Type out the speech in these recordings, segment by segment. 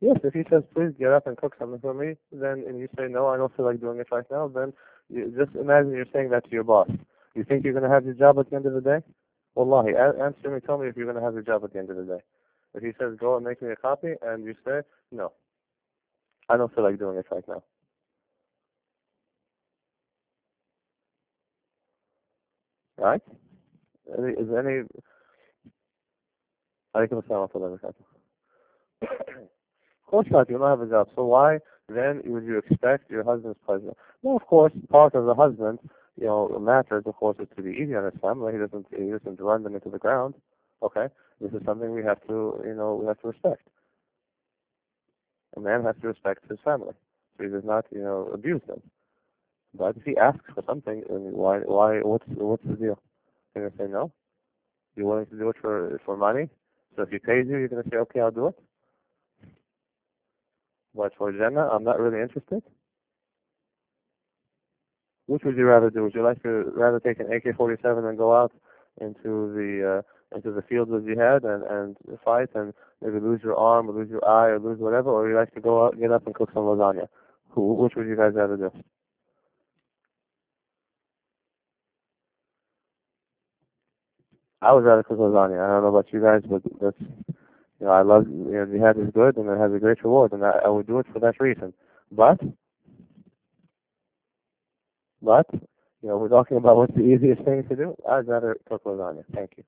Yes, if he says, please get up and cook something for me, then, and you say, no, I don't feel like doing it right now, then you just imagine you're saying that to your boss. You think you're going to have your job at the end of the day? Wallahi, answer me, tell me if you're going to have your job at the end of the day. If he says, go and make me a copy, and you say, no, I don't feel like doing it right now. Right? Is any... Alaikum assalam wa rahmatullahi wa barakatuh. Of course not, you don't have a job. So why then would you expect your husband's pleasure? No, of course, part of the husband, matters, of course, is to be easy on his family. He doesn't run them into the ground. Okay? This is something we have to, we have to respect. A man has to respect his family. So he does not, abuse them. But if he asks for something, what's the deal? You're going to say no? You're willing to do it for money? So if he pays you, you're going to say, okay, I'll do it? But for Jannah, I'm not really interested. Which would you rather do? Would you like to rather take an AK-47 and go out into the field of jihad and fight and maybe lose your arm or lose your eye or lose whatever, or you like to go out, get up and cook some lasagna? Which would you guys rather do? I would rather cook lasagna. I don't know about you guys, but that's I love jihad is good and it has a great reward, and I would do it for that reason. But But, we're talking about what's the easiest thing to do. I'd rather cook lasagna. Thank you.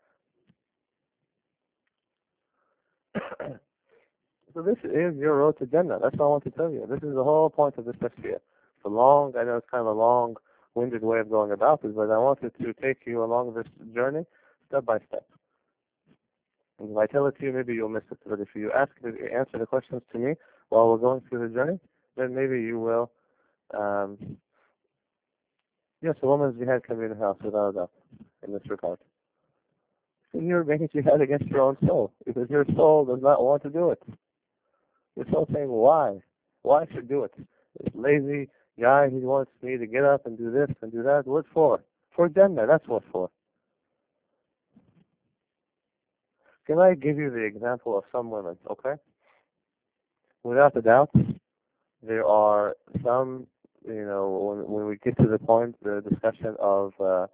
So this is your road to Jannah. That's what I want to tell you. This is the whole point of this tafsir. It's I know it's kind of a long-winded way of going about it, but I wanted to take you along this journey step by step. And if I tell it to you, maybe you'll miss it. But if you answer the questions to me while we're going through the journey, then maybe you will. Yes, a woman's jihad can be in the house without a doubt in this regard. And you're making jihad against your own soul because your soul does not want to do it. Your soul saying, why? Why should do it? This lazy guy, he wants me to get up and do this and do that. What for? For Jannah, that's what for. Can I give you the example of some women, okay? Without a doubt, there are some, when we get to the point, the discussion of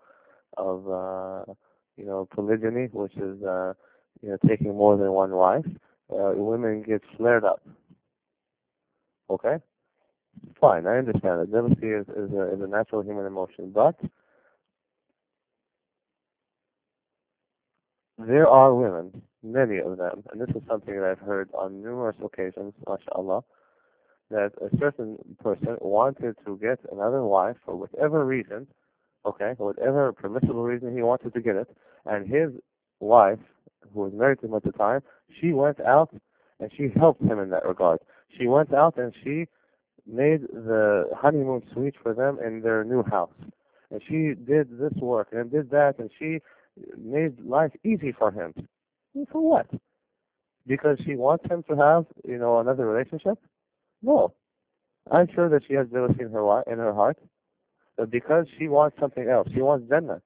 polygyny, which is, taking more than one wife, women get flared up. Okay? Fine, I understand that. Jealousy is a natural human emotion, but there are women, many of them, and this is something that I've heard on numerous occasions, mashallah, that a certain person wanted to get another wife for whatever reason, okay, for whatever permissible reason he wanted to get it, and his wife, who was married to him at the time, she went out and she helped him in that regard. She went out and she made the honeymoon suite for them in their new house. And she did this work and did that, and she made life easy for him. For what? Because she wants him to have, another relationship? No. I'm sure that she has jealousy in her heart, but because she wants something else. She wants Jannah.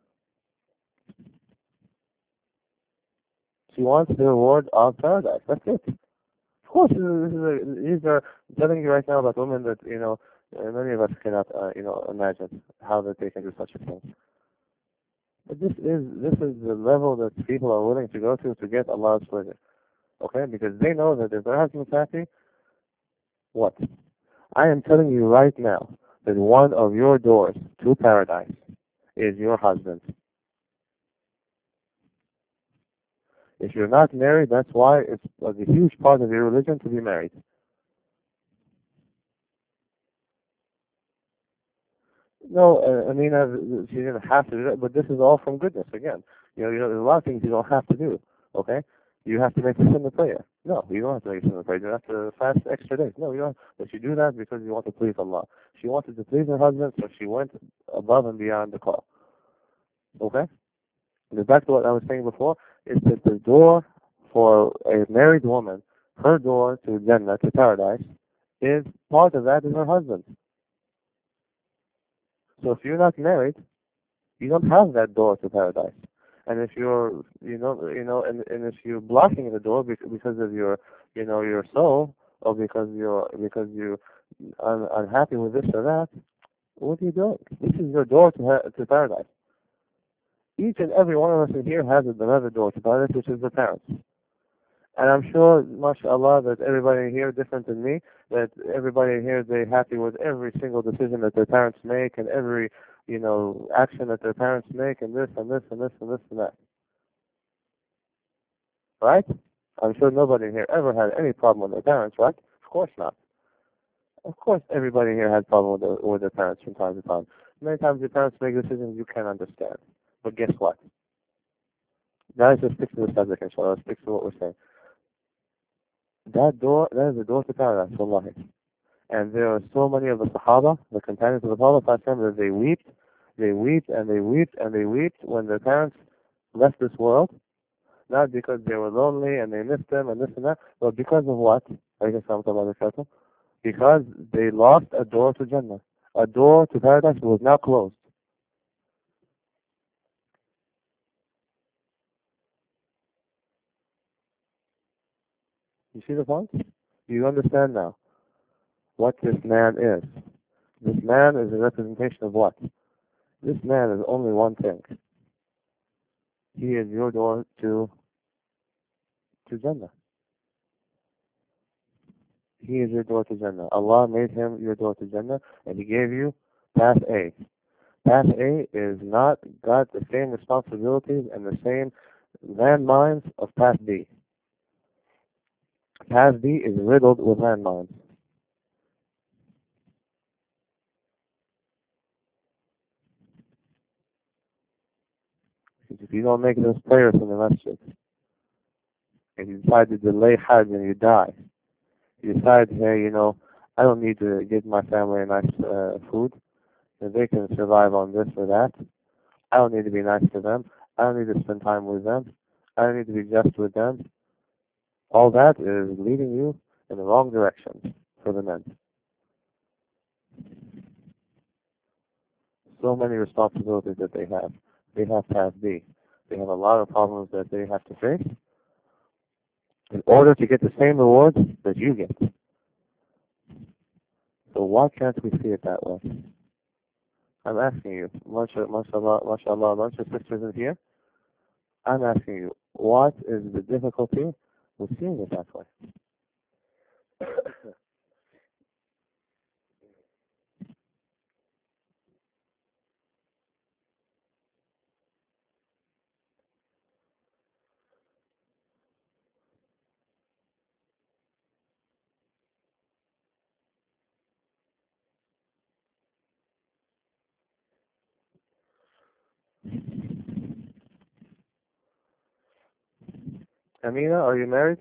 She wants the reward of paradise. That's it. Of course, these are I'm telling you right now about women that many of us cannot imagine how that they can do such a thing. But this is the level that people are willing to go to get Allah's pleasure. Okay, because they know that if their husband's happy, what? I am telling you right now that one of your doors to paradise is your husband. If you're not married, that's why it's a huge part of your religion to be married. No, she didn't have to do that, but this is all from goodness. Again, there's a lot of things you don't have to do. Okay, you have to make a Sunnah prayer. No, you don't have to make a Sunnah prayer. You don't have to fast extra days. No, you don't. But you do that because you want to please Allah. She wanted to please her husband, so she went above and beyond the call. Okay, and back to what I was saying before, is that the door for a married woman, her door to Jannah, to paradise, is part of that is her husband. So if you're not married, you don't have that door to paradise. And if you're, and if you're blocking the door because of your, your soul, or because you unhappy with this or that, what are you doing? This is your door to paradise. Each and every one of us in here has another door to paradise, which is the parents. And I'm sure, mashallah, that everybody here different than me, that everybody here, they're happy with every single decision that their parents make and every, action that their parents make and this and this and this and this and that. Right? I'm sure nobody here ever had any problem with their parents, right? Of course not. Of course everybody here had problem with their parents from time to time. Many times your parents make decisions you can't understand. But guess what? Guys, let's stick to the subject, inshallah. Let's stick to what we're saying. That is the door to paradise, wallahi. And there are so many of the Sahaba, the companions of the Prophet, that they wept and they wept and they wept when their parents left this world, not because they were lonely and they missed them and this and that, but because of what? Because they lost a door to Jannah. A door to paradise was now closed. You see the point? You understand now what this man is. This man is a representation of what? This man is only one thing. He is your door to Jannah. He is your door to Jannah. Allah made him your door to Jannah, and He gave you path A. Path A is not got the same responsibilities and the same landmines of Path B. Path B is riddled with landmines. If you don't make those prayers in the masjid, and you decide to delay Hajj and you die, you decide, hey, I don't need to give my family a nice food, and they can survive on this or that. I don't need to be nice to them. I don't need to spend time with them. I don't need to be just with them. All that is leading you in the wrong direction for the men. So many responsibilities that they have. They have path B. They have a lot of problems that they have to face in order to get the same rewards that you get. So why can't we see it that way? I'm asking you, mashallah, mashallah, a bunch of sisters in here. I'm asking you, what is the difficulty with seeing it that way? Amina, are you married?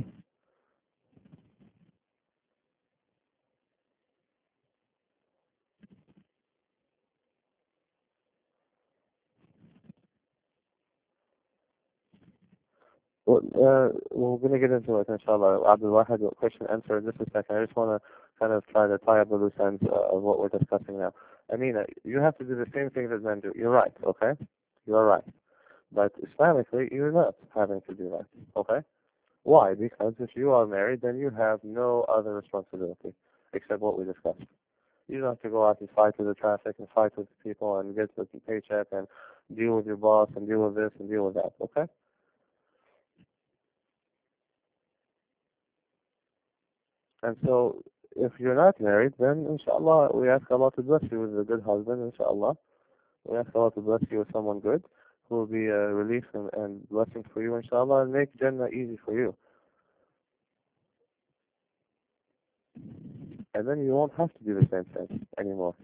Well, we're going to get into it, inshallah. Abdul Wahid, question answer in just a second. I just want to kind of try to tie up the loose ends of what we're discussing now. Amina, you have to do the same thing that men do. You're right, okay? You are right. But Islamically, you're not having to do that, okay? Why? Because if you are married, then you have no other responsibility except what we discussed. You don't have to go out and fight with the traffic and fight with the people and get the paycheck and deal with your boss and deal with this and deal with that, okay? And so, if you're not married, then inshallah, we ask Allah to bless you with a good husband, inshallah. We ask Allah to bless you with someone good, who will be a relief and blessing for you, inshallah, and make Jannah easy for you. And then you won't have to do the same thing anymore.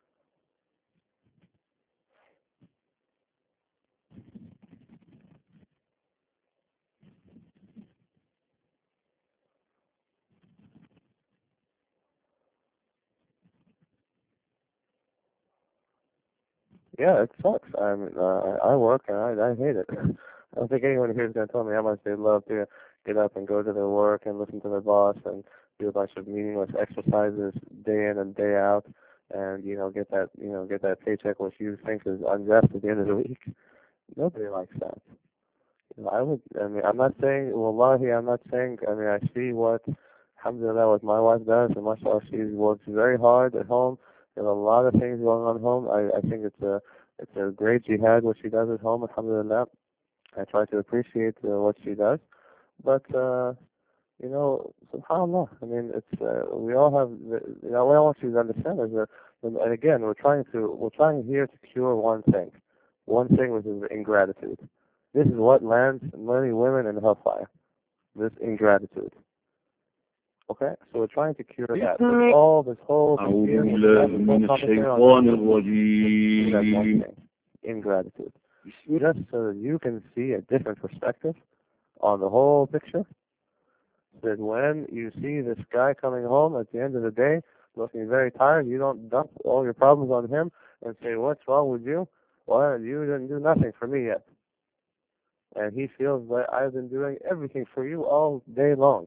Yeah, it sucks. I work and I hate it. I don't think anyone here is going to tell me how much they love to get up and go to their work and listen to their boss and do a bunch of meaningless exercises day in and day out, and get that paycheck which you think is unjust at the end of the week. Nobody likes that. I mean, I'm not saying, wallahi, I'm not saying, I mean, I see what, alhamdulillah, what my wife does, and mashallah, she works very hard at home. There's a lot of things going on at home. I think it's a great jihad what she does at home, alhamdulillah. I try to appreciate what she does. But, subhanAllah, I mean, we all have, what I want you to understand is that, and again, we're trying here to cure one thing which is ingratitude. This is what lands many women in hellfire, this ingratitude. Okay? So we're trying to cure that. With all this whole أعوذ fear, بالله من الشيطان that's one الرجيم thing, ingratitude. Just so that you can see a different perspective on the whole picture, that when you see this guy coming home at the end of the day, looking very tired, you don't dump all your problems on him and say, what's wrong with you? Well, you didn't do nothing for me yet. And he feels like I've been doing everything for you all day long.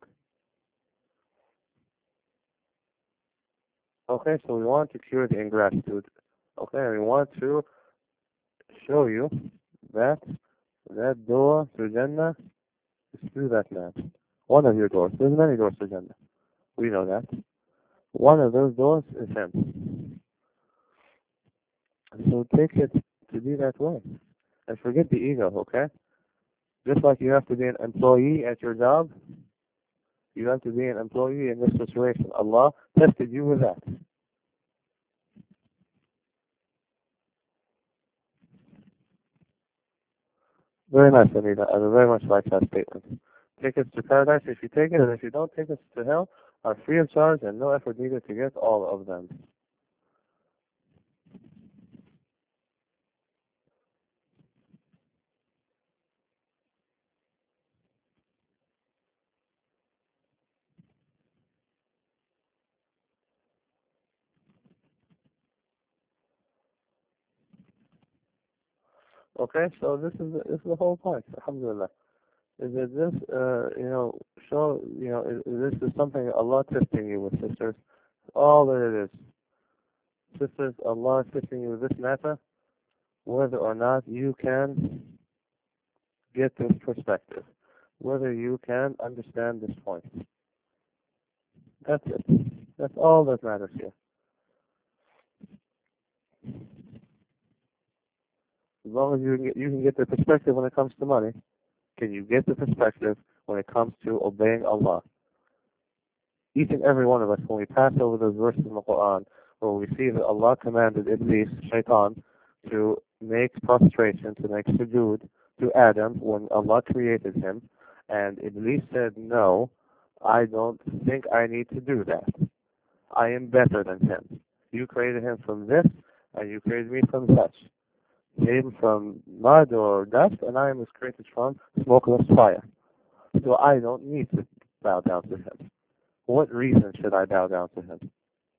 Okay, so we want to cure the ingratitude. Okay, and we want to show you that that door to Jannah is through that man. One of your doors. There's many doors to Jannah. We know that. One of those doors is him. So take it to be that way. And forget the ego, okay? Just like you have to be an employee at your job, you have to be an employee in this situation. Allah tested you with that. Very nice, Anita. I very much like that statement. Tickets to paradise, if you take it, and if you don't, tickets to hell are free of charge and no effort needed to get all of them. Okay, so this is the whole point. Alhamdulillah. Is that this, show, this is something Allah testing you with, sisters. All that it is. Sisters, Allah is testing you with this matter, whether or not you can get this perspective, whether you can understand this point. That's it. That's all that matters here. As long as you can get the perspective when it comes to money, can you get the perspective when it comes to obeying Allah? Each and every one of us, when we pass over those verses in the Quran, where we see that Allah commanded Iblis, Shaitan, to make prostration, to make sujood to Adam when Allah created him, and Iblis said, no, I don't think I need to do that. I am better than him. You created him from this, and you created me from such. Him from mud or dust, and I was created from smokeless fire. So I don't need to bow down to him. What reason should I bow down to him?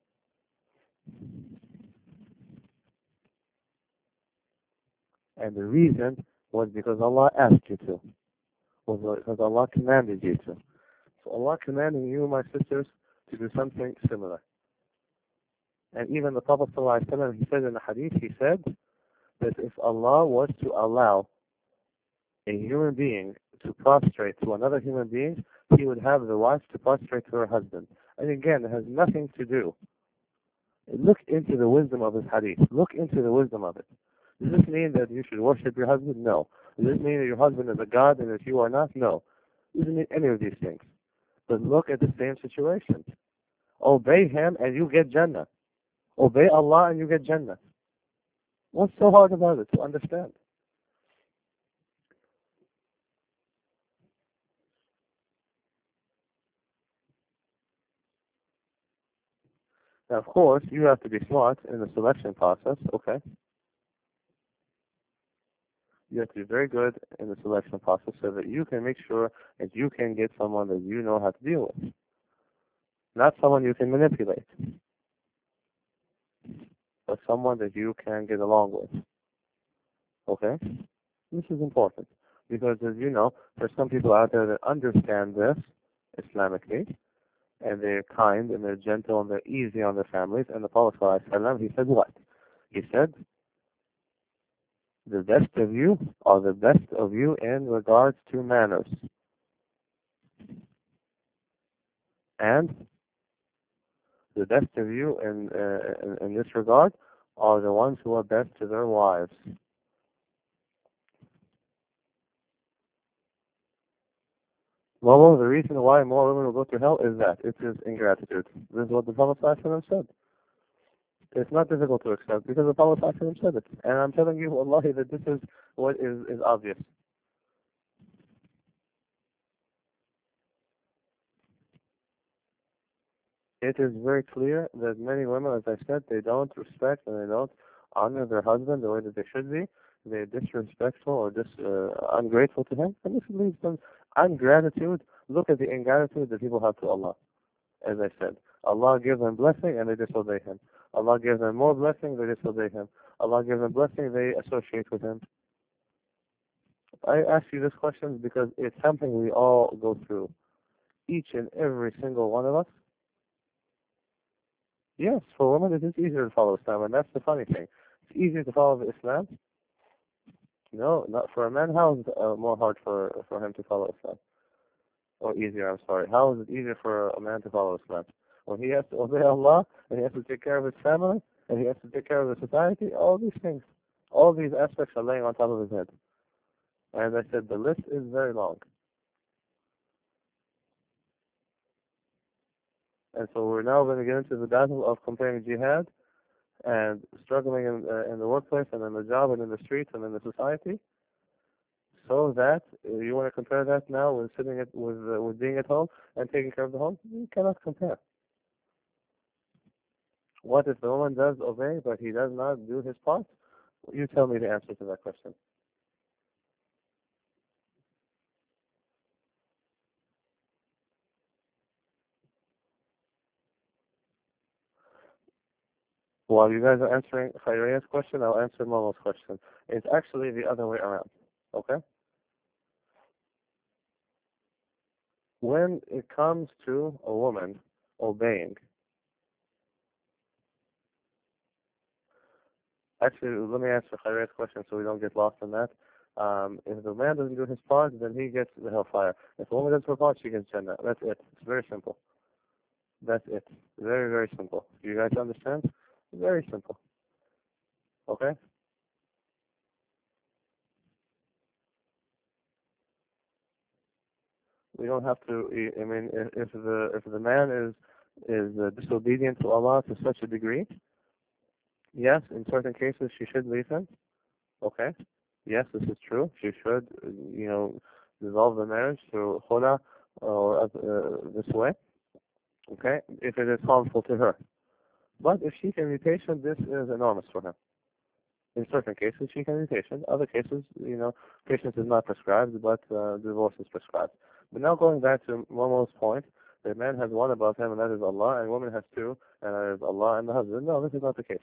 And the reason was because Allah asked you to. Was because Allah commanded you to. So Allah commanding you, my sisters, to do something similar. And even the Prophet ﷺ, he said in the hadith, he said that if Allah was to allow a human being to prostrate to another human being, he would have the wife to prostrate to her husband. And again, it has nothing to do. Look into the wisdom of this hadith. Look into the wisdom of it. Does this mean that you should worship your husband? No. Does this mean that your husband is a god and that you are not? No. It doesn't mean any of these things. But look at the same situation. Obey him and you get Jannah. Obey Allah and you get Jannah. What's so hard about it to understand? Now, of course, you have to be smart in the selection process, okay? You have to be very good in the selection process so that you can make sure that you can get someone that you know how to deal with. Not someone you can manipulate, but someone that you can get along with. Okay? This is important. Because as you know, there's some people out there that understand this Islamically, and they're kind and they're gentle and they're easy on their families. And the Prophet ﷺ, he said what? He said The best of you are the best of you in regards to manners. And the best of you in this regard are the ones who are best to their wives. Well, the reason why more women will go to hell is that it is ingratitude. This is what the Prophet ﷺ said. It's not difficult to accept because the Prophet ﷺ said it. And I'm telling you, wallahi, that this is what is obvious. It is very clear that many women, as I said, they don't respect and they don't honor their husband the way that they should be. They're disrespectful or ungrateful to him, and this leads them ungratitude. Look at the ingratitude that people have to Allah. As I said, Allah gives them blessing and they disobey Him. Allah gives them more blessing, they disobey Him. Allah gives them blessing, they associate with Him. I ask you this question because it's something we all go through. Each and every single one of us. Yes, for women it is easier to follow Islam, and that's the funny thing. It's easier to follow the Islam. No, not for a man. How is it more hard for him to follow Islam? Or easier, I'm sorry. How is it easier for a man to follow Islam? When he has to obey Allah, and he has to take care of his family, and he has to take care of the society, all these things, all these aspects are laying on top of his head. As I said, the list is very long. And so we're now going to get into the battle of comparing jihad and struggling in the workplace and in the job and in the streets and in the society. So that you want to compare that now with sitting with being at home and taking care of the home? You cannot compare. What if the woman does obey but he does not do his part? You tell me the answer to that question. While you guys are answering Khayriya's question, I'll answer Momo's question. It's actually the other way around. Okay? When it comes to a woman obeying, actually, let me answer Khayriya's question so we don't get lost in that. If the man doesn't do his part, then he gets the hellfire. If the woman does her part, she gets Jannah. That's it. It's very simple. That's it. Very, very simple. Do you guys understand? Very simple. Okay? We don't have to. I mean, if the man is disobedient to Allah to such a degree, yes, in certain cases she should leave him. Okay? Yes, this is true. She should, dissolve the marriage through khula or this way. Okay? If it is harmful to her. But if she can be patient, this is enormous for her. In certain cases, she can be patient. Other cases, patience is not prescribed, but divorce is prescribed. But now going back to Momo's point, that man has one above him, and that is Allah, and woman has two, and that is Allah and the husband. No, this is not the case.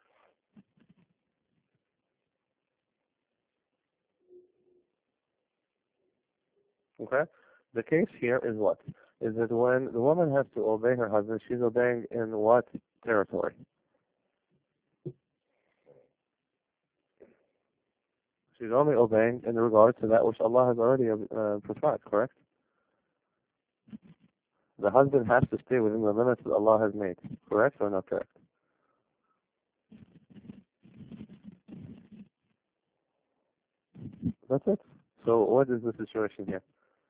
Okay? The case here is what? Is that when the woman has to obey her husband, she's obeying in what territory? She's only obeying in regard to that which Allah has already prescribed, correct? The husband has to stay within the limits that Allah has made, correct or not correct? That's it. So what is the situation here?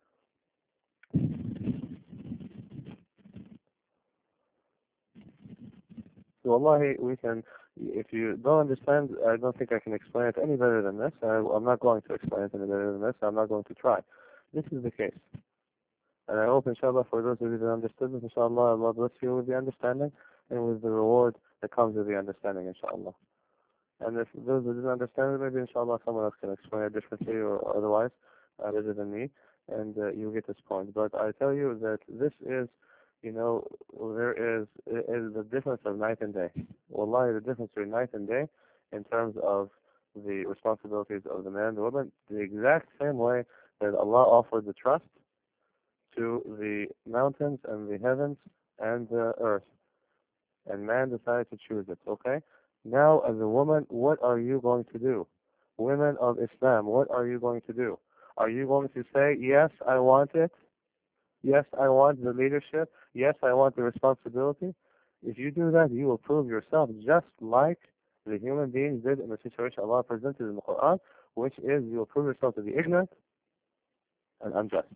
So wallahi, we can, if you don't understand, I don't think I can explain it any better than this. I'm not going to explain it any better than this. I'm not going to try. This is the case. And I hope, inshallah, for those of you that understood this, inshallah, Allah bless you with the understanding and with the reward that comes with the understanding, inshallah. And if those that didn't understand it, maybe inshallah someone else can explain it differently or otherwise, other than me, and you'll get this point. But I tell you that this is, there is the difference of night and day. Wallahi, the difference between night and day in terms of the responsibilities of the man and the woman, the exact same way that Allah offered the trust to the mountains and the heavens and the earth. And man decided to choose it, okay? Now, as a woman, what are you going to do? women of Islam, what are you going to do? Are you going to say, yes, I want it? Yes, I want the leadership. Yes, I want the responsibility. If you do that, you will prove yourself just like the human beings did in the situation Allah presented in the Quran, which is you will prove yourself to be ignorant and unjust.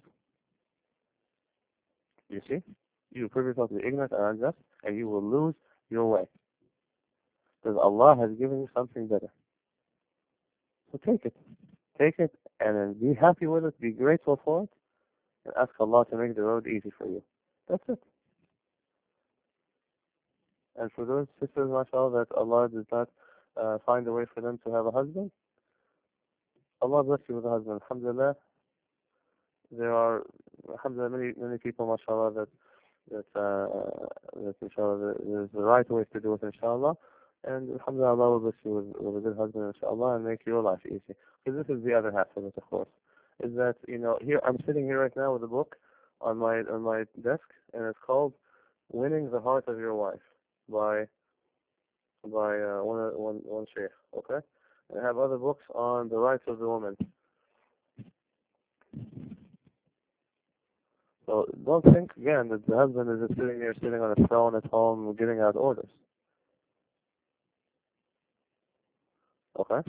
You see? You will prove yourself to be ignorant and unjust, and you will lose your way. Because Allah has given you something better. So take it. Take it and then be happy with it, be grateful for it, and ask Allah to make the road easy for you. That's it. And for those sisters, mashallah, that Allah does not find a way for them to have a husband, Allah bless you with a husband. Alhamdulillah, there are, alhamdulillah, many people, mashallah, that inshallah, there's the right way to do it, inshallah. And alhamdulillah, Allah will bless you with a good husband, inshallah, and make your life easy. Because this is the other half of it, of course. Is that, here, I'm sitting here right now with a book on my desk, and it's called Winning the Heart of Your Wife by one sheikh, okay? And I have other books on the rights of the woman. So don't think again that the husband is just sitting on a throne at home giving out orders. Okay?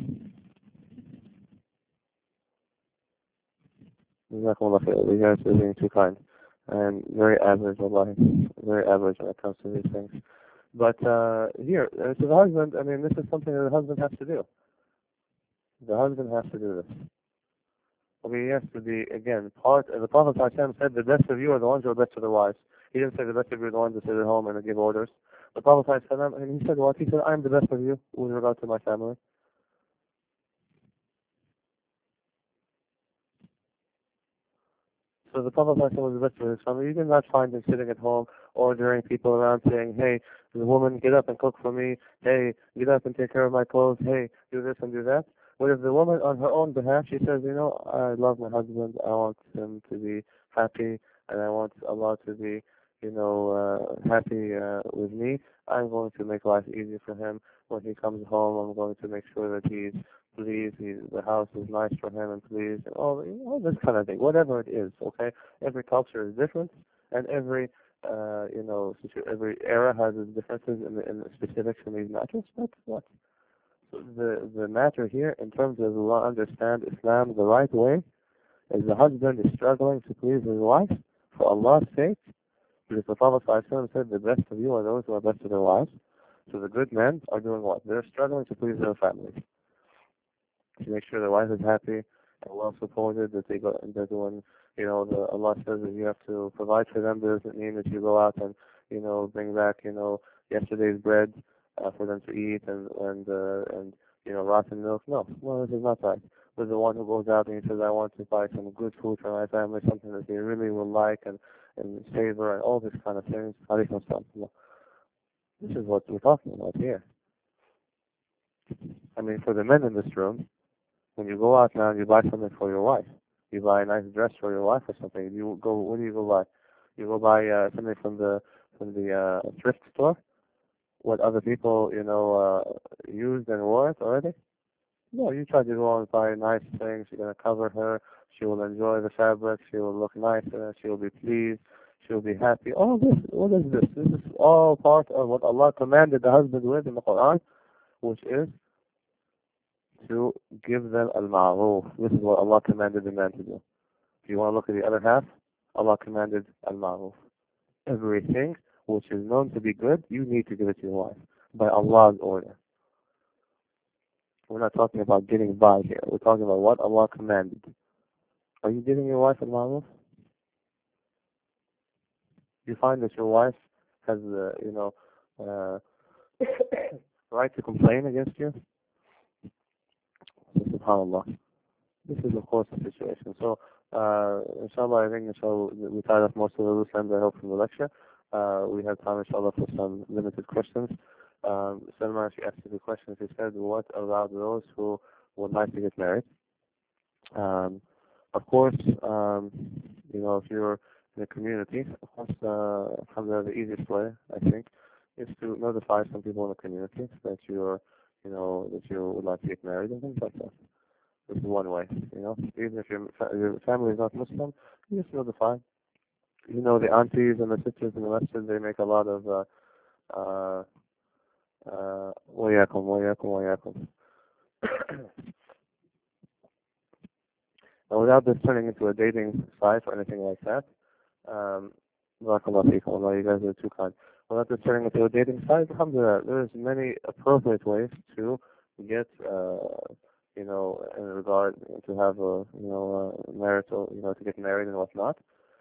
Jazakumullah khair. You guys are being too kind. And very average, wallahi. Very average when it comes to these things. But here, to the husband, I mean, this is something that the husband has to do. The husband has to do this. Okay, he has to be, again, the Prophet ﷺ said, the best of you are the ones who are best to their wives. He didn't say the best of you are the ones who sit at home and give orders. The Prophet ﷺ, and he said what? He said, I'm the best of you with regard to my family. So the Prophet ﷺ was the best of his family. You did not find him sitting at home ordering people around saying, hey, the woman, get up and cook for me. Hey, get up and take care of my clothes. Hey, do this and do that. What if the woman on her own behalf, she says, I love my husband, I want him to be happy, and I want Allah to be, happy with me. I'm going to make life easy for him. When he comes home, I'm going to make sure that he's pleased, the house is nice for him and pleased, and all this kind of thing. Whatever it is, okay? Every culture is different, and every every era has its differences in the specifics in these matters. But what? The matter here, in terms of understand Islam the right way, is the husband is struggling to please his wife for Allah's sake, because the Prophet ﷺ said, the best of you are those who are best to their wives. So the good men are doing what? They're struggling to please their families, to make sure their wife is happy and well supported, that they're doing, Allah says that you have to provide for them. Doesn't mean that you go out and, bring back, yesterday's bread for them to eat and rotten milk. No, this is not right. But the one who goes out and he says, I want to buy some good food for my family, something that they really will like and savor and all this kind of things. This is what we're talking about here. I mean, for the men in this room, when you go out now and you buy something for your wife, you buy a nice dress for your wife or something. What do you go buy? You go buy something from the thrift store. What other people used and wore it already. No, you try to go and buy nice things. You're gonna cover her. She will enjoy the fabric. She will look nice. She will be pleased. She will be happy. All this. What is this? This is all part of what Allah commanded the husband with in the Quran, which is to give them al-ma'ruf. This is what Allah commanded the man to do. If you want to look at the other half, Allah commanded al-ma'ruf. Everything which is known to be good, you need to give it to your wife by Allah's order. We're not talking about getting by here. We're talking about what Allah commanded. Are you giving your wife al-ma'ruf? You find that your wife has the, right to complain against you? SubhanAllah. This is, of course, the situation. So, inshallah, I think, we tied up most of the loose ends, I hope, from the lecture. We have time, inshallah, for some limited questions. Salman actually asked a question. He said, what about those who would like to get married? Of course, if you're in a community, of course, the easiest way, I think, is to notify some people in the community that that you would like to get married and things like that. This is one way, Even if your family is not Muslim, you just notify. The aunties and the sisters in the masjid, they make a lot of وياكم وياكم وياكم. And without this turning into a dating site or anything like that, barakallahu feekum, Allah, you guys are too kind. Without this turning into a dating site, alhamdulillah, there's many appropriate ways to get, in regard to have a, marital, to get married and whatnot.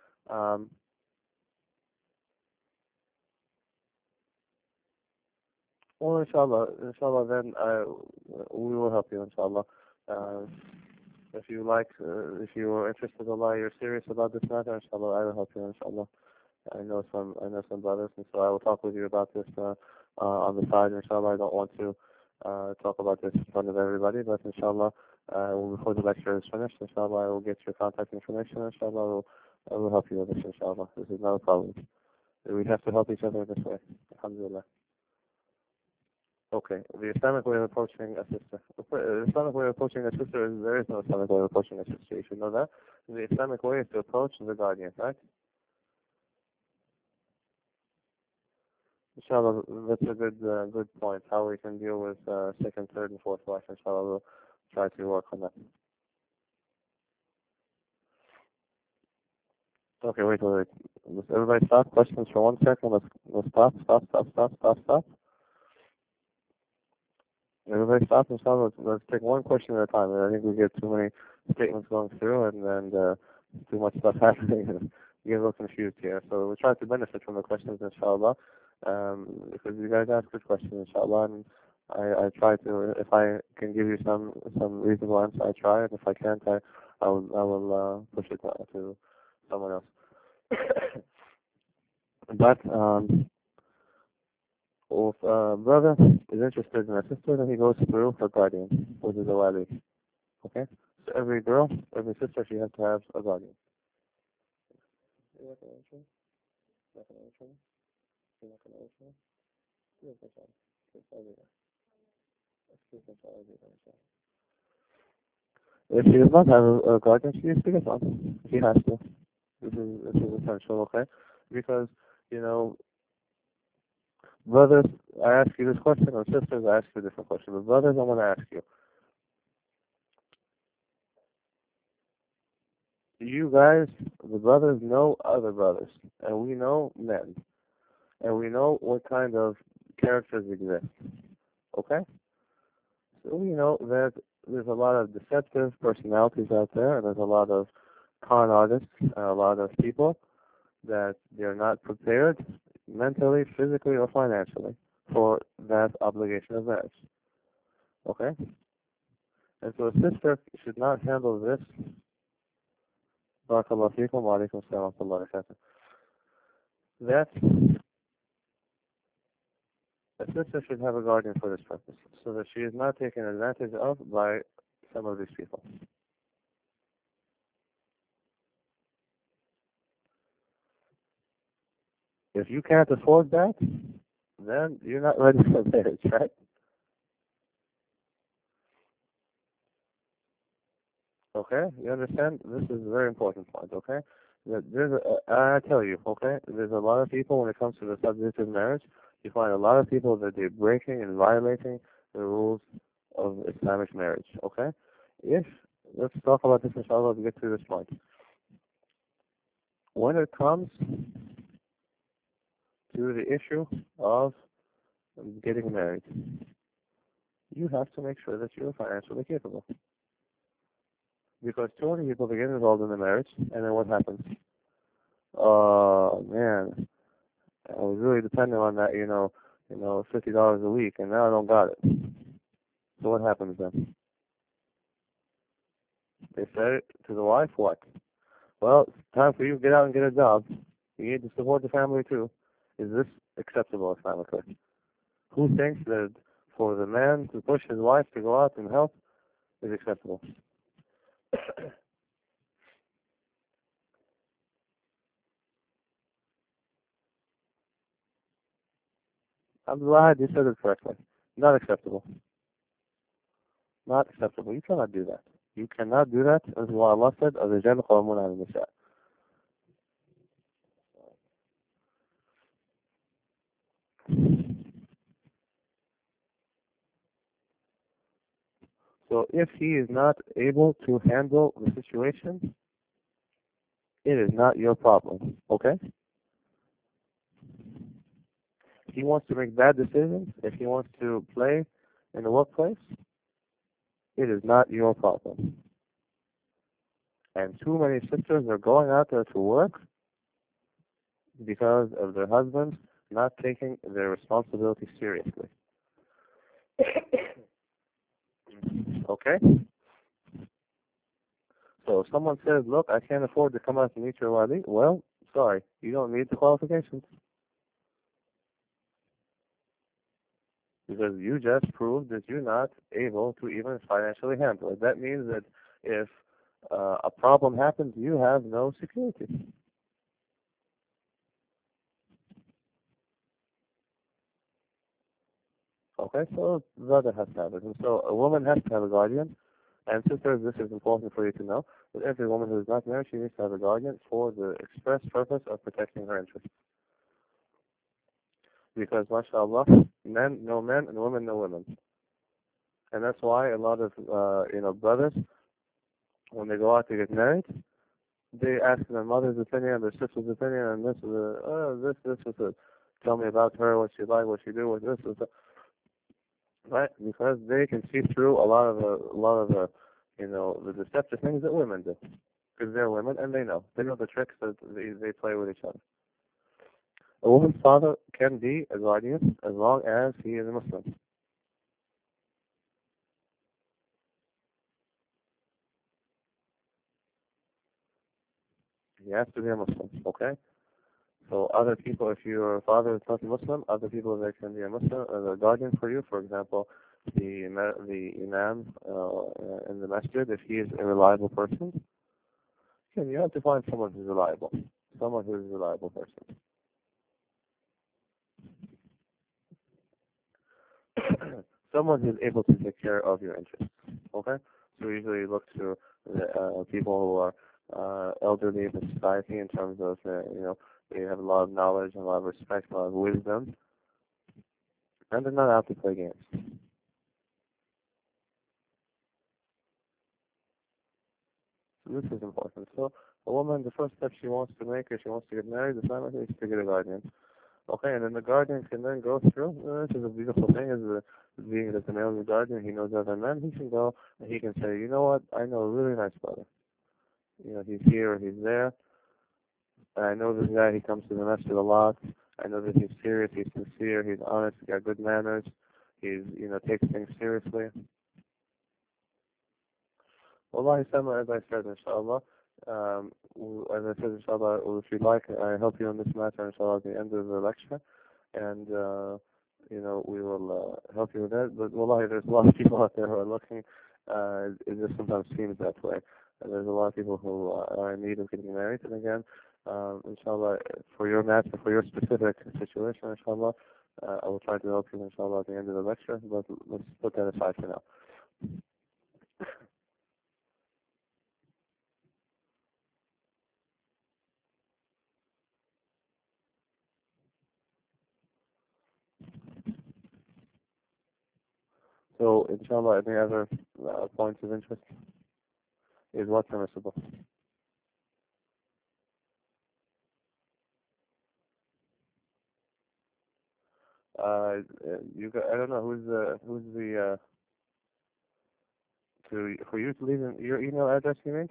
Well, inshallah, then we will help you, inshallah. If you like, if you are interested, Allah, you're serious about this matter, inshallah, I will help you, inshallah. I know some brothers, and so I will talk with you about this on the side, inshallah. I don't want to talk about this in front of everybody, but inshallah, before the lecture is finished, inshallah, I will get your contact information, inshallah. I will help you with this, inshallah. This is not a problem. We have to help each other this way, alhamdulillah. Okay, the Islamic way of approaching a sister. The Islamic way of approaching a sister is there is no Islamic way of approaching a sister. You should know that. The Islamic way is to approach the guardian, right? Inshallah, that's a good point. How we can deal with second, third, and fourth wife. Inshallah, we'll try to work on that. Okay, wait. Let's everybody stop. Questions for 1 second. Let's stop. Everybody stop, inshallah. Let's take one question at a time. I think we get too many statements going through and too much stuff happening. And you get a little confused here. So we'll try to benefit from the questions, inshallah. Because you guys ask good questions, inshallah. And I try to, if I can give you some reasonable answer, I try. And if I can't, I will push it to someone else. But if a brother is interested in a sister, then he goes through her guardian, which is a wali. Okay? So every girl, every sister, she has to have a guardian. If she does not have a guardian, she needs to get one. She has to. This is essential, okay? Because, brothers, I ask you this question, or sisters, I ask you a different question. But brothers, I want to ask you. You guys, the brothers, know other brothers, and we know men, and we know what kind of characters exist. Okay? So we know that there's a lot of deceptive personalities out there, and there's a lot of con artists, and a lot of people that they're not prepared mentally, physically, or financially for that obligation of marriage. Okay? And so a sister should not handle this. Barakallahu feekum wa alaikum salam wa rahmatullahi wa barakatuh. That a sister should have a guardian for this purpose, so that she is not taken advantage of by some of these people. If you can't afford that, then you're not ready for marriage, right? Okay, you understand? This is a very important point, okay? I tell you, okay, there's a lot of people when it comes to the subject of marriage, you find a lot of people that they're breaking and violating the rules of Islamic marriage, okay? Let's talk about this inshallah to get to this point. When it comes to the issue of getting married, you have to make sure that you're financially capable. Because too many people get involved in the marriage, and then what happens? Oh man, I was really dependent on that, $50 a week, and now I don't got it. So what happens then? They say to the wife, what? Well, it's time for you to get out and get a job. You need to support the family too. Is this acceptable Islamically? Who thinks that for the man to push his wife to go out and help is acceptable? Abdullah, you said it correctly. Not acceptable. Not acceptable. You cannot do that. You cannot do that. That's why Allah said, الرجال قوامون على النساء. So if he is not able to handle the situation, it is not your problem. Okay? If he wants to make bad decisions, if he wants to play in the workplace, it is not your problem. And too many sisters are going out there to work because of their husbands not taking their responsibility seriously. Okay? So if someone says, look, I can't afford to come out and meet your wali, well, sorry, you don't meet the qualifications. Because you just proved that you're not able to even financially handle it. That means that if a problem happens, you have no security. Okay, so the other has to have it. And so a woman has to have a guardian. And sisters, this is important for you to know, that every woman who is not married, she needs to have a guardian for the express purpose of protecting her interests. Because, mashallah, men know men and women know women. And that's why a lot of, brothers, when they go out to get married, they ask their mother's opinion, their sister's opinion, and this is a, tell me about her, what she like, what she do, what this is, right? Because they can see through a lot of the, the deceptive things that women do. Because they're women and they know the tricks that they play with each other. A woman's father can be a guardian as long as he is a Muslim. He has to be a Muslim, okay? So other people, if your father is not a Muslim, other people that can be a Muslim as a guardian for you. For example, the imam in the masjid, if he is a reliable person, then you have to find someone who's reliable, someone who's a reliable person. Someone who's able to take care of your interests. Okay, so usually you look to the, people who are elderly in the society in terms of they have a lot of knowledge, a lot of respect, a lot of wisdom, and they're not out to play games. So this is important. So a woman, the first step she wants to make if she wants to get married, the family is to get a guardian. Okay, and then the guardian can then go through. This is a beautiful thing, is being that the male is a guardian, he knows other men. He can go and he can say, you know what? I know a really nice brother. He's here or he's there. And I know this guy. He comes to the masjid a lot. I know that he's serious. He's sincere. He's honest. He's got good manners. He's takes things seriously. Wallahi, Sama, as I said, inshallah. As I said, inshallah, if you'd like, I help you on this matter, inshallah, at the end of the lecture. And, we will help you with that. But wallahi, there's a lot of people out there who are looking. It just sometimes seems that way. And there's a lot of people who are in need of getting married. And again, inshallah, for your matter, for your specific situation, inshallah, I will try to help you, inshallah, at the end of the lecture. But let's put that aside for now. So, inshallah, any other points of interest? Is what permissible? I don't know who's the for you to leave your email address, you mean?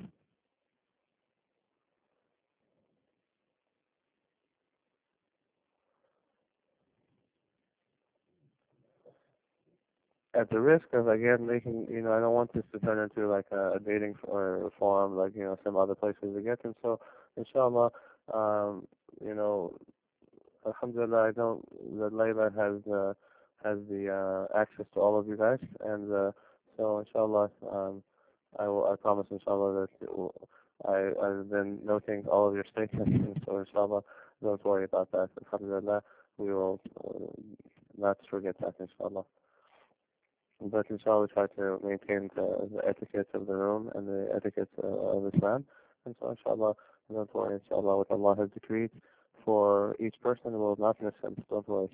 At the risk of again making, I don't want this to turn into like a dating or a forum like some other places to get them. So, inshallah, you know, alhamdulillah, I don't. That Layla has the access to all of you guys, and so inshallah, I promise inshallah that I've been noting all of your statements, and so inshallah, don't worry about that. Alhamdulillah, we will not forget that inshallah. But inshallah, we try to maintain the etiquette of the room and the etiquette of Islam. And so inshallah, don't worry, inshallah, what Allah has decreed for each person will not miss him. Don't worry.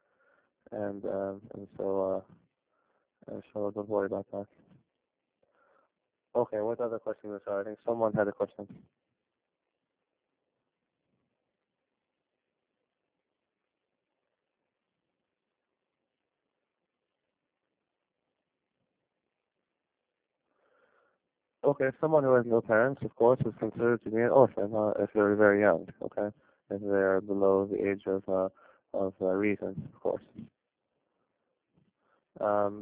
And so, inshallah, don't worry about that. Okay, what other question was there? I think someone had a question. Okay, someone who has no parents, of course, is considered to be an orphan if they're very young. Okay, if they're below the age of reason, of course. Um,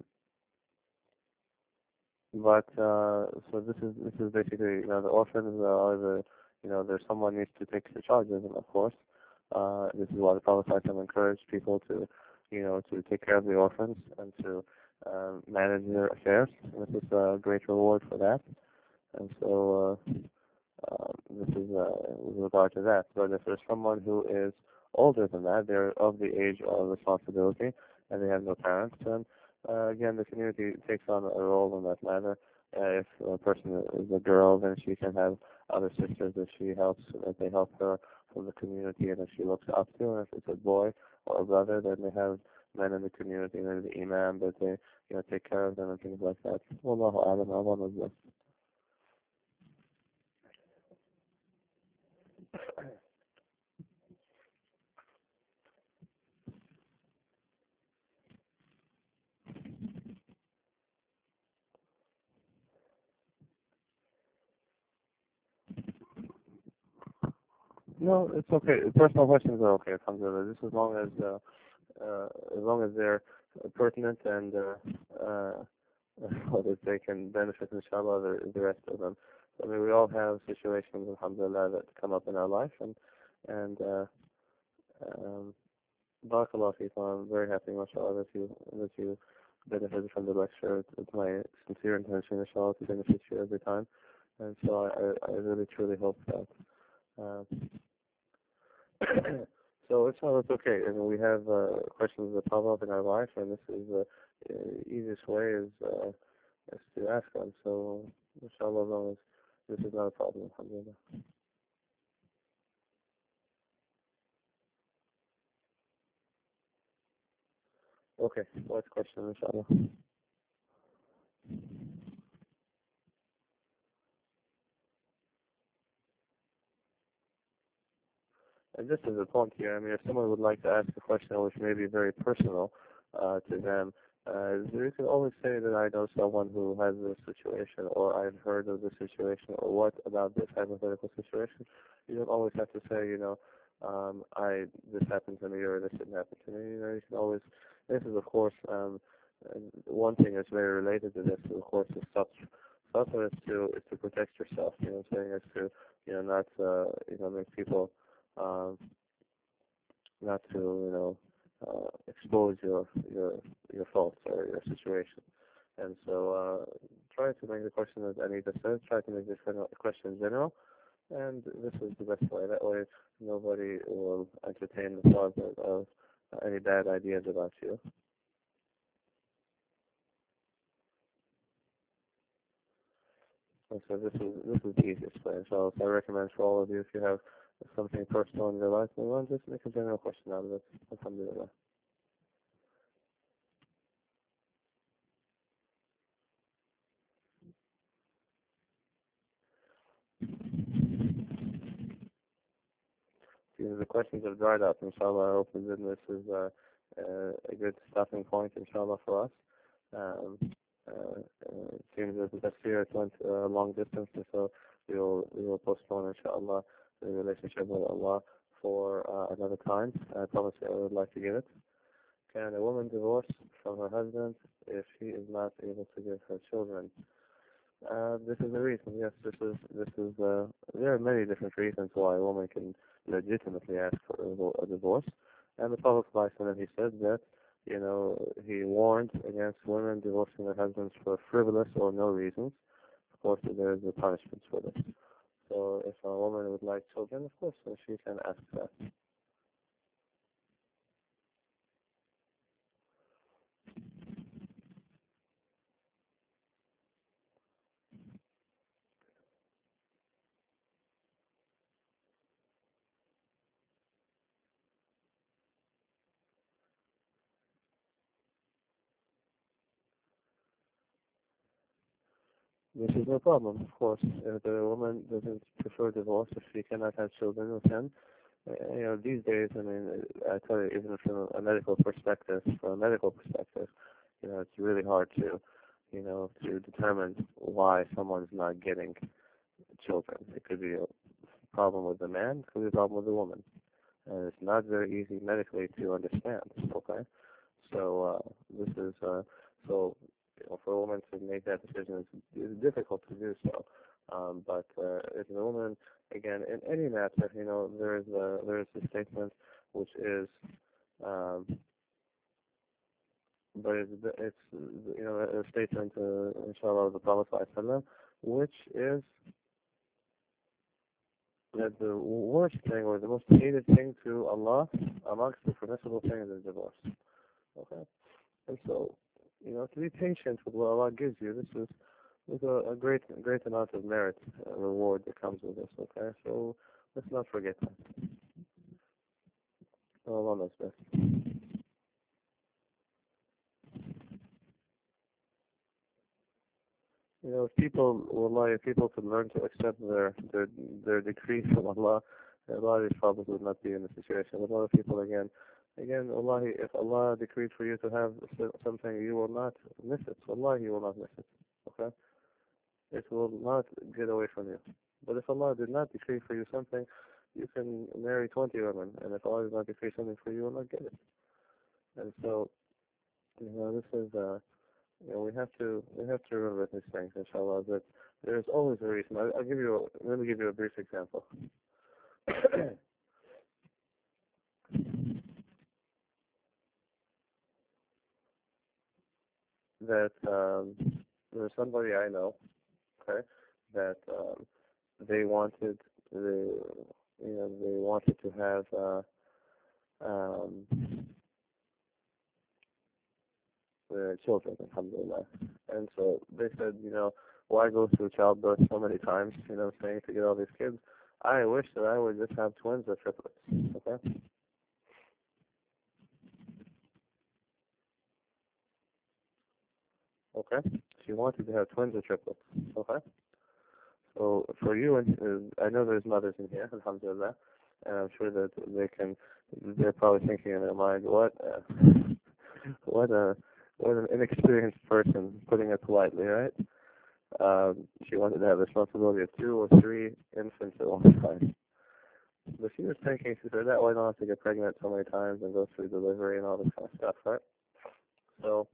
but so this is basically the orphans are there's someone needs to take the charge of them, of course. This is why the Prophet ﷺ encouraged people to to take care of the orphans and to manage their affairs. And this is a great reward for that. And so this is with regard to that. But if there's someone who is older than that, they're of the age of responsibility, and they have no parents, then again, the community takes on a role in that matter. If a person is a girl, then she can have other sisters that she helps, that they help her from the community, and that she looks up to. And if it's a boy or a brother, then they have men in the community, and the imam, that they take care of them and things like that. Wallahu a'lam, Allah knows best. No, it's okay. Personal questions are okay. Alhamdulillah. Just as long as they're pertinent and that they can benefit inshallah the rest of them. I mean, we all have situations, alhamdulillah, that come up in our life, and um, barakallah feekum. I'm very happy, mashallah, that you benefited from the lecture. It's my sincere intention, inshallah, to benefit you every time. And so I really truly hope that. So inshallah, it's okay. I mean, we have questions that pop up in our life, and this is the easiest way is to ask them. So inshallah, as long as this is not a problem, alhamdulillah. Okay, last question, inshallah. And just as a point here, I mean, if someone would like to ask a question which may be very personal to them, you can always say that I know someone who has this situation, or I've heard of this situation, or what about this hypothetical situation. You don't always have to say, this happened to me, or this didn't happen to me. You can always. This is, of course, one thing that's very related to this. Of course, is suffering is to protect yourself. You know what I'm saying? Is to not make people um, not to expose your faults or your situation. And so try to make the question, as Anita says, try to make this question general, and this is the best way. That way nobody will entertain the thought of any bad ideas about you. And so this is the easiest way. So I recommend for all of you, if you have something personal in your life, then just make a general question out of it. Alhamdulillah. The questions have dried up, inshallah. I hope that this is a good stopping point, inshallah, for us. It seems that the tafsir it went long distance, and so we will postpone, inshallah, the relationship with Allah for another time. I promise you I would like to give it. Can a woman divorce from her husband if she is not able to give her children? This is the reason. Yes, this is. There are many different reasons why a woman can legitimately ask for a divorce, and the Prophet ﷺ, he said that he warned against women divorcing their husbands for frivolous or no reasons. Of course, there is a punishment for this. So, if a woman would like children, of course, she can ask that. This is no problem, of course. If the woman doesn't prefer divorce, if she cannot have children with him, these days, I mean, I tell you, even from a medical perspective, it's really hard to, to determine why someone's not getting children. It could be a problem with the man, it could be a problem with the woman. And it's not very easy medically to understand, okay? So, this is, for a woman to make that decision is difficult to do so. But if the woman, again, in any matter, there is a statement which is, um, but it's a statement, inshallah, of the Prophet ﷺ, which is that the worst thing or the most hated thing to Allah amongst the permissible things is divorce. Okay, and so to be patient with what Allah gives you. This is with a great amount of merit, reward that comes with this. Okay, so let's not forget that. Allah knows best. If people could learn to accept their decrees from Allah, a lot of these problems would not be in the situation. A lot of people, again, Wallahi, if Allah decreed for you to have something, you will not miss it. Wallahi, you will not miss it. Okay? It will not get away from you. But if Allah did not decree for you something, you can marry 20 women, and if Allah did not decree something for you, you will not get it. And so, this is, we have to remember these things, inshallah, that there's always a reason. Let me give you a brief example. That there's somebody I know, okay, that they wanted to have the children, alhamdulillah. And so they said, why go through childbirth so many times, saying to get all these kids? I wish that I would just have twins or triplets, okay? Okay? She wanted to have twins or triplets, okay? So for you, and I know there's mothers in here, alhamdulillah, and I'm sure that they're probably thinking in their mind, what an inexperienced person, putting it politely, right? She wanted to have the responsibility of 2 or 3 infants at one time. But she was thinking, she said, that why not have to get pregnant so many times and go through delivery and all this kind of stuff, right? So,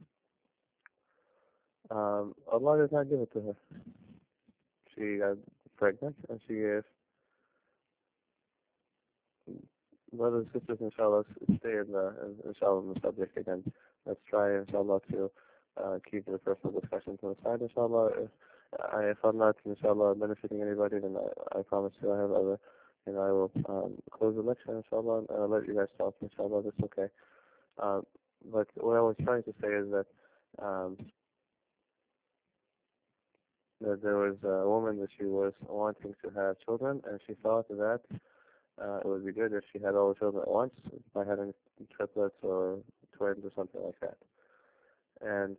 Allah did not give it to her. She got pregnant and she gave, brothers and sisters, inshallah, stay in the subject again. Let's try, inshallah, to keep the personal discussion to the side, inshallah. If I'm not, inshallah, benefiting anybody, then I promise you I have other, I will close the lecture, inshallah, and I'll let you guys talk, inshallah, that's okay. But what I was trying to say is that that there was a woman that she was wanting to have children, and she thought that it would be good if she had all the children at once by having triplets or twins or something like that. And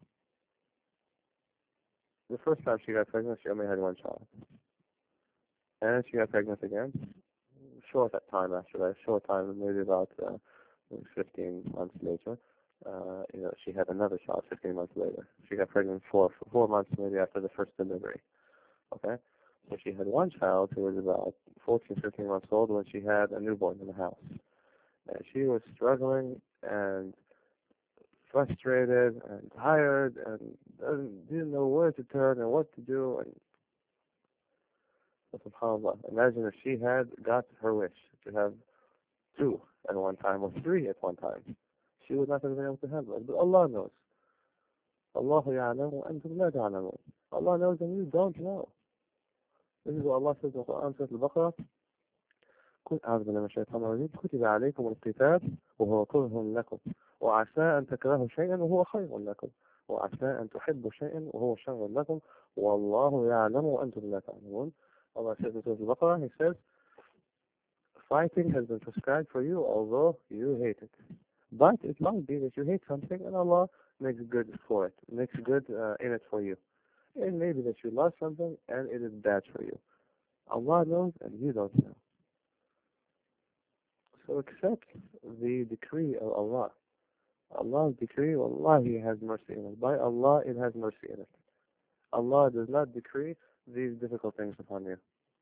the first time she got pregnant, she only had 1 child. And she got pregnant again, short time after that, maybe about 15 months later. She had another child 15 months later. She got pregnant 4 months maybe after the first delivery. Okay? So she had 1 child who was about 14, 15 months old when she had a newborn in the house. And she was struggling and frustrated and tired and didn't know where to turn and what to do. And subhanAllah, imagine if she had got her wish to have 2 at one time or 3 at one time. She would not have been able to handle it. But Allah knows. Allahu ya'lamu wa antum la ta'lamun. Allah knows and you don't know. This is what Allah says in Surah Al-Baqarah. قل أعوذ بالله من الشيطان الرجيم كتب عليكم القتال وهو كره لكم وعسى أن تكرهوا شيئا وهو خير لكم وعسى أن تحبوا شيئا وهو شر لكم والله يعلم وأنتم لا تعلمون. Allah says in Surah Al-Baqarah, He says, fighting has been prescribed for you, although you hate it. But it might be that you hate something, and Allah makes good for it, makes good in it for you. It may be that you lost something and it is bad for you. Allah knows and you don't know. So accept the decree of Allah. Allah's decree, Allah, He has mercy in it. By Allah, it has mercy in it. Allah does not decree these difficult things upon you.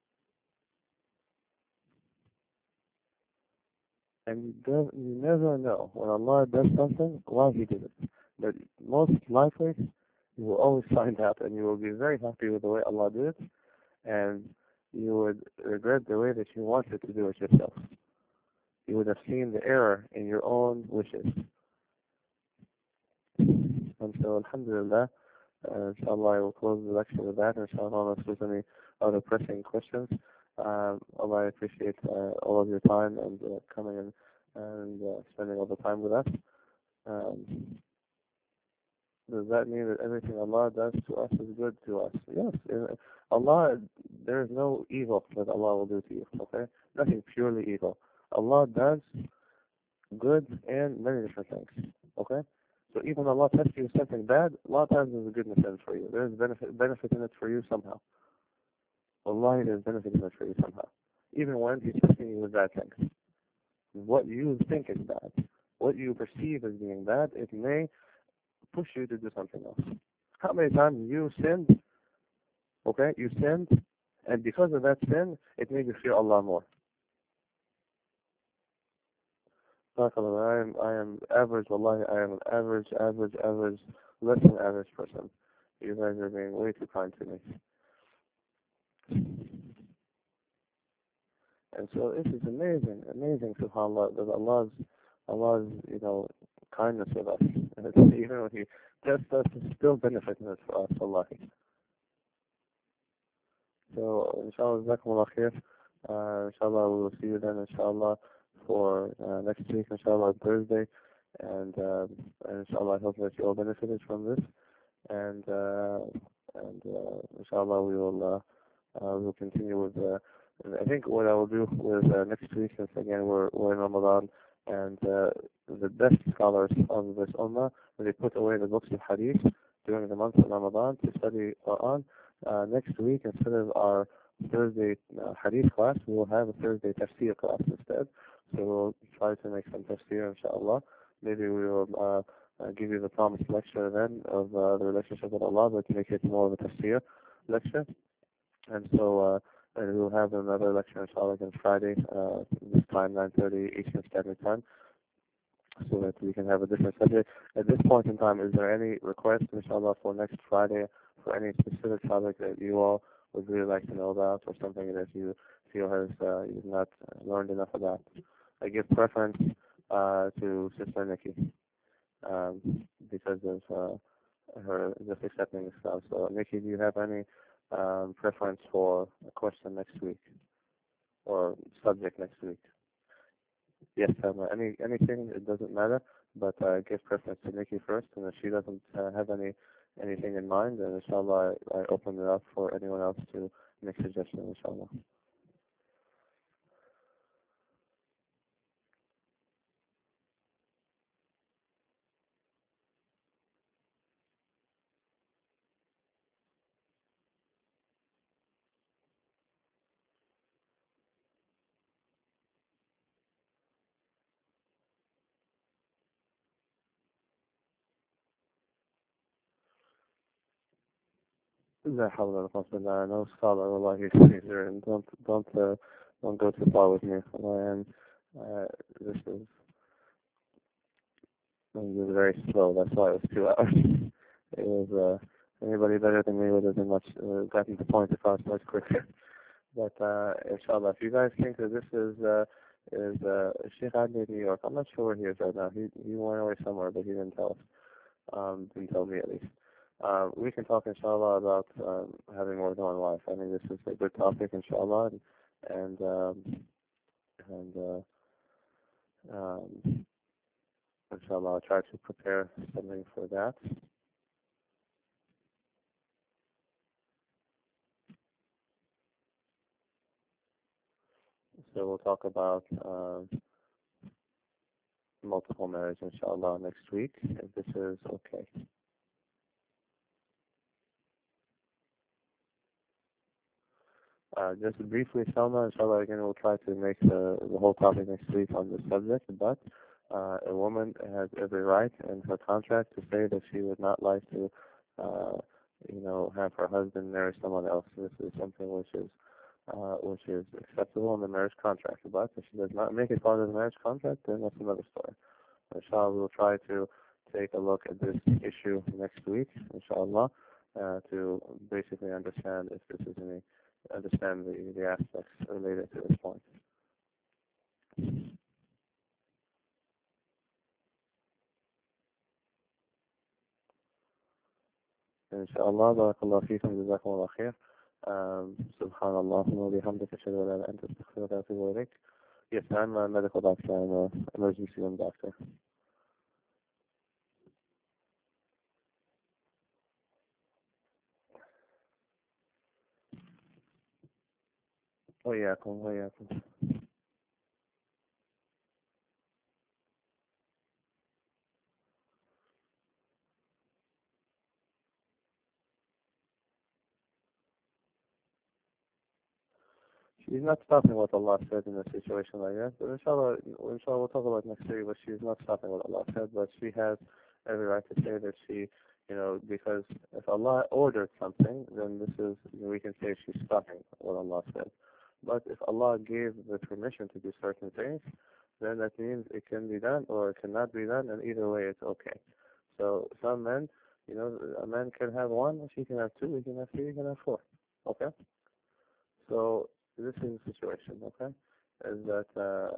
And you never know when Allah does something why He did it. But most likely, you will always find out and you will be very happy with the way Allah did it, and you would regret the way that you wanted to do it yourself. You would have seen the error in your own wishes. And so, alhamdulillah, inshallah, I will close the lecture with that. Inshallah, unless there's any other pressing questions. Allah, I appreciate all of your time and coming in and spending all the time with us. Um, does that mean that everything Allah does to us is good to us? Yes. Allah, there is no evil that Allah will do to you. Okay, nothing purely evil. Allah does good and many different things. Okay. So even Allah tests you with something bad, a lot of times there's a goodness in it for you. There's benefit in it for you somehow. Wallahi, there's benefit in it for you somehow. Even when He's testing you with bad things. What you think is bad, what you perceive as being bad, it may push you to do something else. How many times you sinned, okay, you sinned, and because of that sin, it made you fear Allah more. I am average, wallahi, I am an average, less than average person. You guys are being way too kind to me. And so this is amazing, subhanAllah, that Allah's, kindness with us. And even when He tests us, it's still benefiting us for us, wallahi. So, inshallah, jazakumullah khair. Inshallah, we will see you then, inshallah, for next week, inshallah, Thursday. And inshallah, I hope that you all benefited from this. And inshallah, we will continue with. I think what I will do with next week, since again we're in Ramadan, and the best scholars of this ummah, they put away the books of hadith during the month of Ramadan to study Quran. Next week, instead of our Thursday hadith class, we will have a Thursday tafsir class instead. So we'll try to make some tafsir, inshallah. Maybe we will give you the promised lecture then of the relationship with Allah, but make it more of a tafsir lecture. And so and we'll have another lecture, inshallah, on Friday, this time, 9:30 Eastern Standard Time, so that we can have a different subject. At this point in time, is there any request, inshallah, for next Friday, for any specific topic that you all would really like to know about, or something that you feel has you've not learned enough about? I give preference to Sister Nikki because of her just accepting Islam. So, Nikki, do you have any preference for a question next week or subject next week? Yes, anything, it doesn't matter, but give preference to Nikki first, and if she doesn't have anything in mind, then inshallah I open it up for anyone else to make suggestions, inshallah. لا حول ولا قوة إلا بالله. No scholar, wallahi, here, and don't go too far with me. And this is very slow. That's why it was 2 hours. It was anybody better than me would have been much gotten the point across much quicker. But inshallah, if you guys think that this is Sheikh Adli in New York, I'm not sure where he is right now. He went away somewhere, but he didn't tell us. Didn't tell me at least. We can talk, inshallah, about having more than one wife. I think this is a good topic, inshallah, and inshallah, I'll try to prepare something for that. So we'll talk about multiple marriage, inshallah, next week, if this is okay. Just briefly, Salma, inshallah, again, we'll try to make the whole topic next week on this subject, but a woman has every right in her contract to say that she would not like to, uh, have her husband marry someone else. This is something which is acceptable in the marriage contract. But if she does not make it part of the marriage contract, then that's another story. Inshallah, we'll try to take a look at this issue next week, inshallah, to basically understand if this is understand the aspects related to this point. inshallah, barakallahu feekum, jazakumullah khair. Subhanallah, wa bihamdika, ashhadu an la ilaha illa anta, astaghfiruka wa atubu ilayk. Yes, I'm a medical doctor. I'm an emergency room doctor. وإياكم وإياكم. She's not stopping what Allah said in a situation like that. But inshallah we'll talk about next week, but she's not stopping what Allah said, but she has every right to say that she, because if Allah ordered something, then this is, we can say she's stopping what Allah said. But if Allah gave the permission to do certain things, then that means it can be done or it cannot be done, and either way it's okay. So some men, a man can have one, she can have two, he can have three, he can have four. Okay? So this is the situation, okay? Is that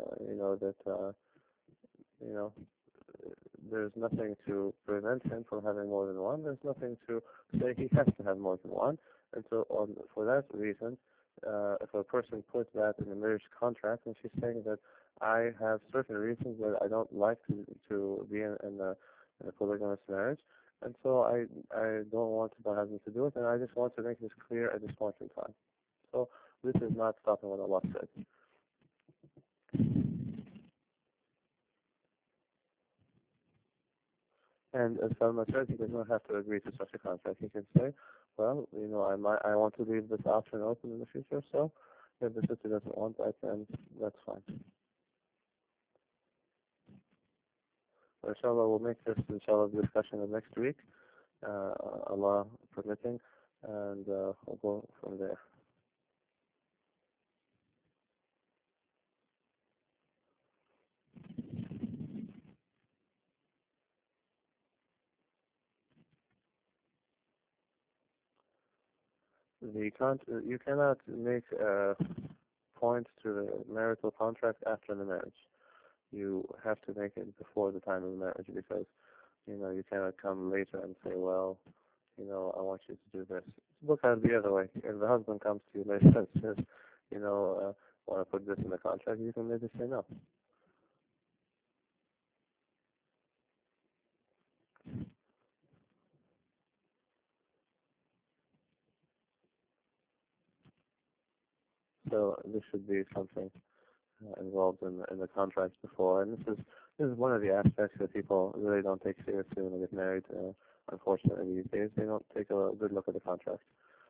you know there's nothing to prevent him from having more than one. There's nothing to say he has to have more than one. And so for that reason, if a person puts that in a marriage contract, and she's saying that I have certain reasons that I don't like to be in a polygamous marriage, and so I don't want my husband to do it, and I just want to make this clear at this point in time. So this is not stopping what Allah said. And as Salma said, he does not have to agree to such a contract. He can say, well, I want to leave this option open in the future, so if the sister doesn't want that, then that's fine. But inshallah, we'll make this, inshallah, discussion of next week, Allah permitting, and we'll go from there. You cannot make a point to the marital contract after the marriage. You have to make it before the time of the marriage, because you cannot come later and say, well, I want you to do this. Look at it the other way. If the husband comes to you later and says, want to put this in the contract, you can maybe say no. So this should be something involved in the contract before, and this is one of the aspects that people really don't take seriously when they get married. Unfortunately, these days they don't take a good look at the contract.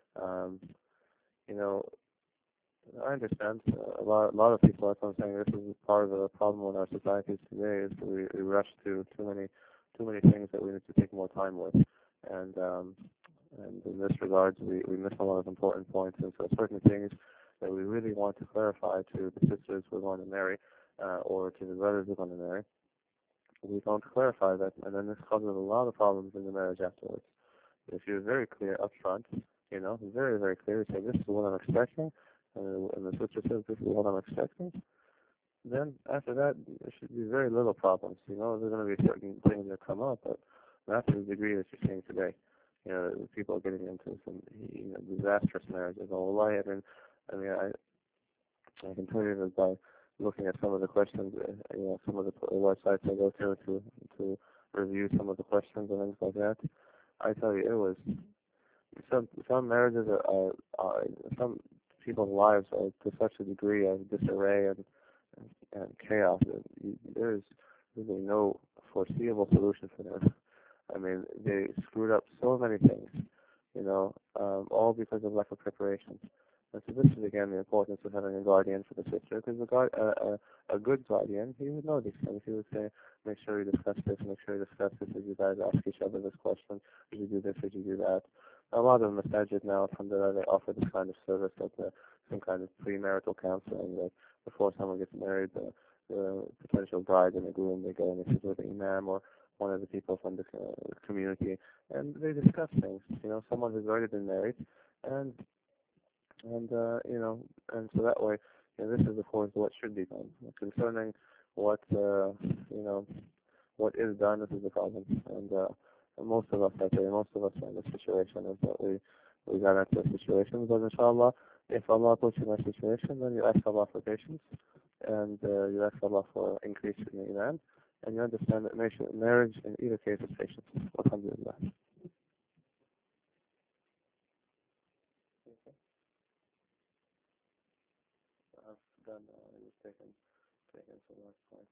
I understand a lot of people. That's what I'm saying. This is part of the problem in our societies today. Is we rush to too many things that we need to take more time with, and in this regard, we miss a lot of important points. And so certain things that we really want to clarify to the sisters we're going to marry, or to the brothers we're going to marry, we don't clarify that, and then this causes a lot of problems in the marriage afterwards. If you're very clear up front, very, very clear, you say, this is what I'm expecting, and the sister says, this is what I'm expecting, then after that, there should be very little problems. There's going to be certain things that come up, but not to the degree that you're seeing today. People are getting into some disastrous marriages. I can tell you that by looking at some of the questions, some of the websites I go to review some of the questions and things like that, I tell you, it was some marriages are some people's lives are to such a degree of disarray and chaos that there is really no foreseeable solution for them. I mean, they screwed up so many things, all because of lack of preparation. And so this is again importance of having a guardian for the sister, because a good guardian, he would know these things. He would say, make sure you discuss this, make sure you discuss this, as you guys ask each other this question, did you do this, did you do that? A lot of masajid now, alhamdulillah, they offer this kind of service, like some kind of premarital counseling, that before someone gets married, the potential bride and the groom, they go and they sit with the imam or one of the people from the community, and they discuss things. Someone who's already been married, and and so that way, this is of course what should be done. Concerning what what is done, this is the problem, and most of us, I say, most of us are in this situation is that we got into a situation, but inshallah, if Allah puts you in that situation, then you ask Allah for patience, and you ask Allah for increase in the iman, and you understand that marriage in either case is patience. Alhamdulillah. I've done, you've taken some last points.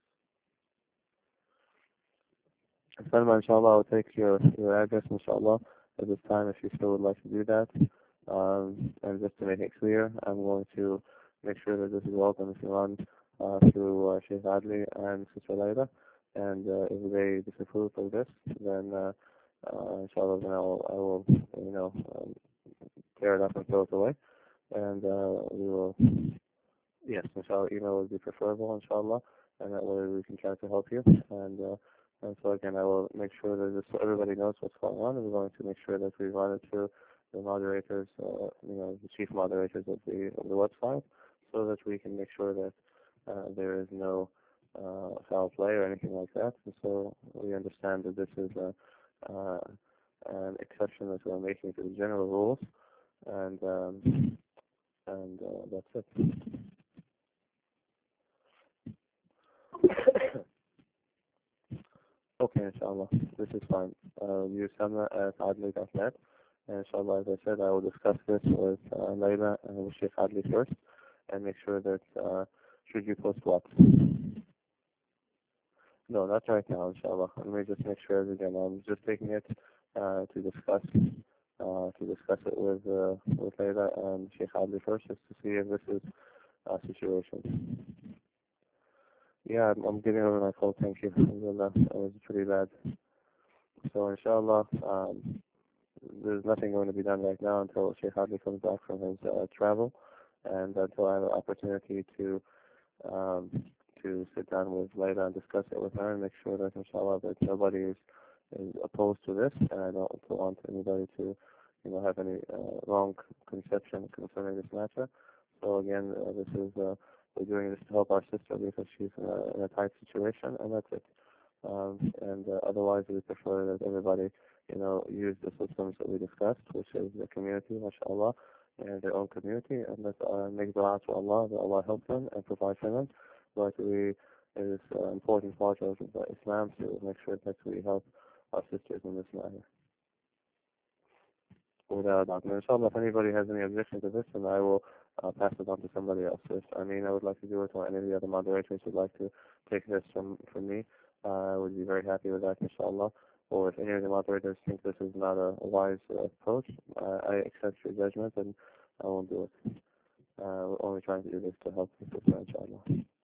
Salma, inshallah, I'll take your address, inshallah, at this time if you still would like to do that. And just to make it clear, I'm going to make sure that this is welcome if you want through Sheikh Adli and Sister Layla. And if they disapprove of this, then inshallah, then I will tear it up and throw it away. And we will, yes, inshallah, email would be preferable, inshallah, and that way we can try to help you. And so again, I will make sure that so everybody knows what's going on, and we're going to make sure that we run it through the moderators, the chief moderators of the website, so that we can make sure that there is no foul play or anything like that. And so we understand that this is an exception that we're making to the general rules, and that's it. Okay, inshallah, this is fine. Use Samna at adli.net, and inshallah, as I said, I will discuss this with Layla and with Sheikh Adli first, and make sure that should you post what? No, not right now, inshallah. Let me just make sure again. I'm just taking it to discuss it with Layla and Sheikh Adli first, just to see if this is a situation. Yeah, I'm getting over my cold, thank you. Alhamdulillah, it was pretty bad. So inshallah, there's nothing going to be done right now until Sheikh Adli comes back from his travel, and until I have an opportunity to sit down with Layla and discuss it with her and make sure that inshallah that nobody is opposed to this, and I don't want anybody to have any wrong conception concerning this matter. So again, this is we're doing this to help our sister because she's in a tight situation, and that's it. Otherwise, we prefer that everybody, use the systems that we discussed, which is the community, mashallah, and their own community, and let's make dua to Allah, that Allah help them and provide for them. But it is an important part of Islam to make sure that we help our sisters in this matter. Without a doubt. And inshallah, if anybody has any objection to this, then I will pass it on to somebody else. If I would like to do it, or any of the other moderators would like to take this from me, I would be very happy with that, inshallah. Or if any of the moderators think this is not a wise approach, I accept your judgment and I won't do it. We're only trying to do this to help the sister, inshallah.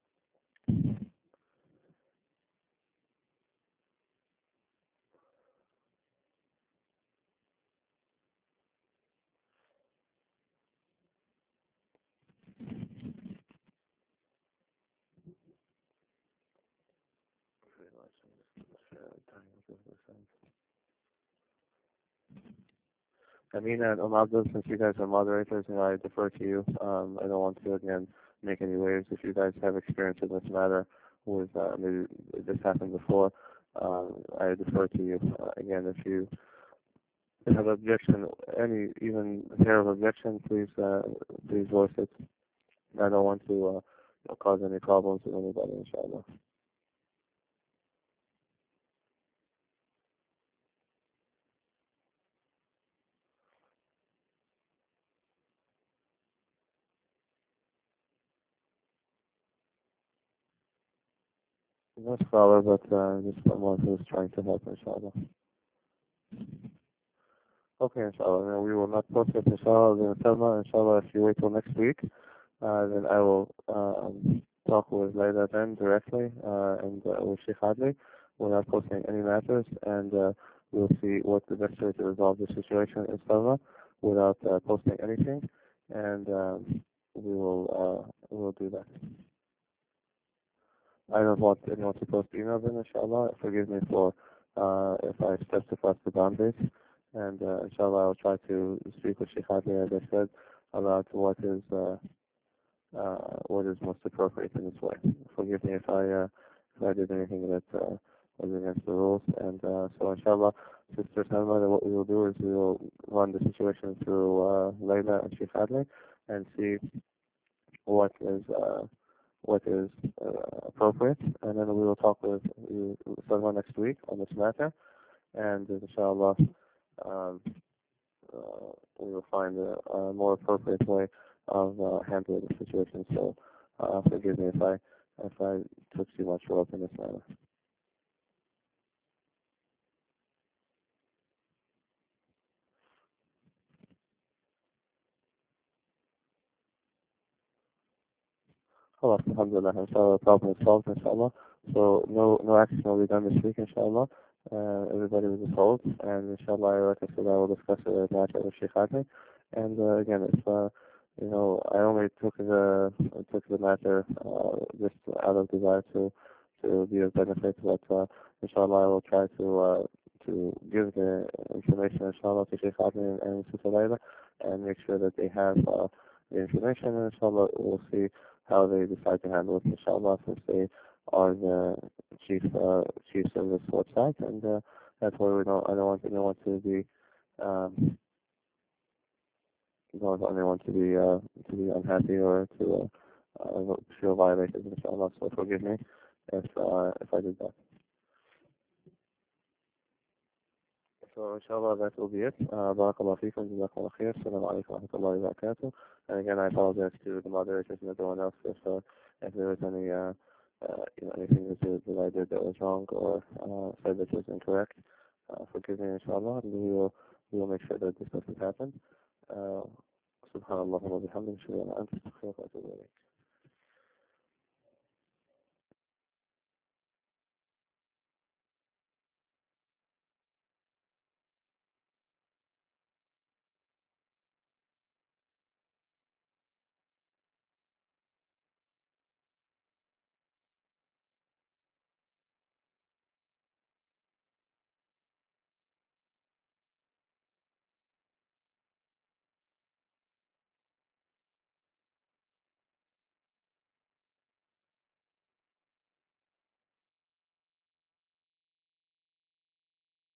Amina and Abdul, since you guys are moderators, I defer to you. I don't want to, again, make any waves. If you guys have experience in this matter with, maybe this happened before, I defer to you. Again, if you have objection, even hair of objection, please voice it. I don't want to cause any problems with anybody, inshallah. No scholar, but just someone who's trying to help, inshallah. Okay, inshallah. We will not post it, inshallah, inshallah, if you wait till next week. then I will talk with Layla then directly and with Sheikh Adli without posting any matters, and we'll see what the best way to resolve the situation is, Salva, without posting anything, and we will do that. I don't want anyone to post emails in, inshallah. Forgive me for if I stepped across the boundaries. And inshallah, I'll try to speak with Sheikh Adli, as I said, about what is most appropriate in this way. Forgive me if I did anything that was against the rules. And so inshallah, Sister Salma, what we will do is we will run the situation through Layla and Sheikh Adli and see what is appropriate, and then we will talk with someone next week on this matter, and inshallah, um, we will find a more appropriate way of handling the situation. So, forgive me if I took too much rope in this matter. خلاص alhamdulillah, inshallah, the problem is solved, inshallah. So no action will be done this week, inshallah. Everybody will just hold, and inshallah, like I said, I will discuss it matter with Sheikh Adli. And again, if I only took the matter just out of desire to be of benefit, but inshallah, I will try to give the information, inshallah, to Sheikh Adli and Sister Layla, and make sure that they have the information, and inshallah, we'll see how they decide to handle it, inshallah, since they are the chiefs of this website, and that's why I don't want anyone to be, don't want anyone to be unhappy or to feel violated, inshallah, so forgive me if I did that. So inshallah that will be it. Barakallahu feekum, jazakumullah khair, assalamu alaikum wa rahmatullahi wa barakatuh. And again, I apologize to the moderators and everyone else if there was any anything that I did that was wrong or said that was incorrect. Forgive me, inshallah, and we will make sure that this doesn't happen. سبحان الله وبحمده أشهد أن لا إله إلا أنت أستغفرك وأتوب إليك.